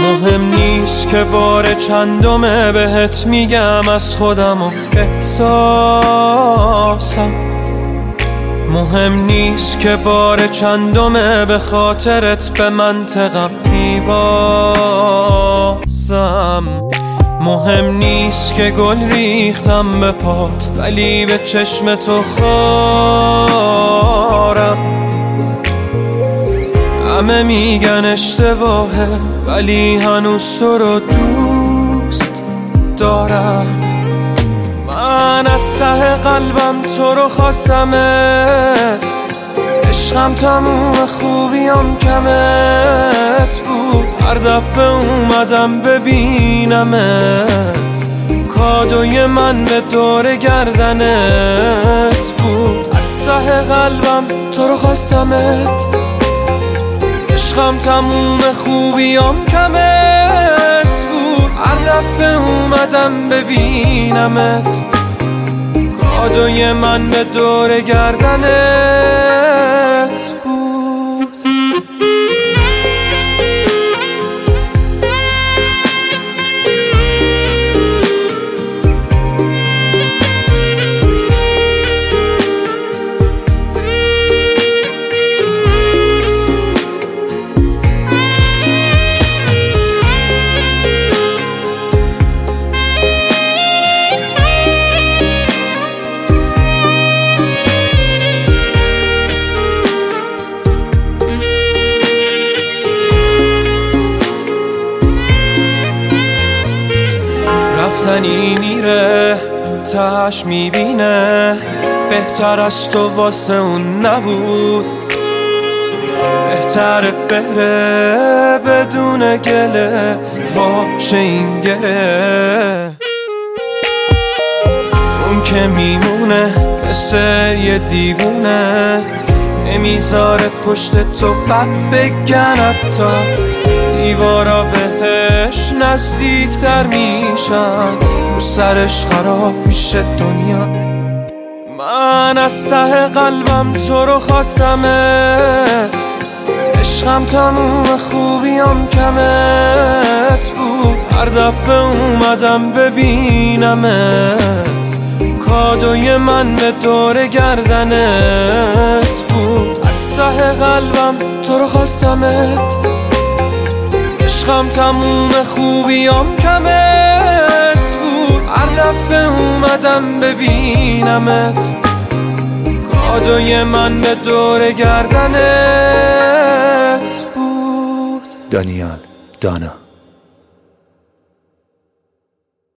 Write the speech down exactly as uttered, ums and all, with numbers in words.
مهم نیست که بار چندمه بهت میگم از خودم و احساسم. مهم نیست که بار چندمه به خاطرت به منطقم میبازم. مهم نیست که گل ریختم به پات ولی به چشم تو خارم. همه میگن اشتباهه ولی هنوز تو رو دوست دارم. من از ته قلبم تو رو خواستمت، عشقم تموم خوبیام کمت بود. هر دفعه اومدم ببینمت، کادوی من به دور گردنت بود. از ته قلبم تو رو خواستمت، عشقم تموم خوبیام کمت بود. هر دفعه اومدم ببینمت، کادوی من به دور گردنت بود. رفتنی میره تهش میبینه، بهتر از تو واسه اون نبود. بهتر بره بدون گله واشه این گره. اون که میمونه مثل یه دیوونه، نمیذاره پشت تو بد بگن حتی. دیوارا بهش نزدیکتر میشن، رو سرش خراب میشه دنیا. من از ته قلبم تو رو خواستمت، عشقم تموم خوبیام کمت بود. هر دفعه اومدم ببینمت، کادوی من به دور گردنت بود. از ته قلبم تو رو خواستمت، عشقم تموم خوبیام کمت بود. هر دفعه اومدم ببینمت، کادوی من به دور گردنت بود. دانیال دانا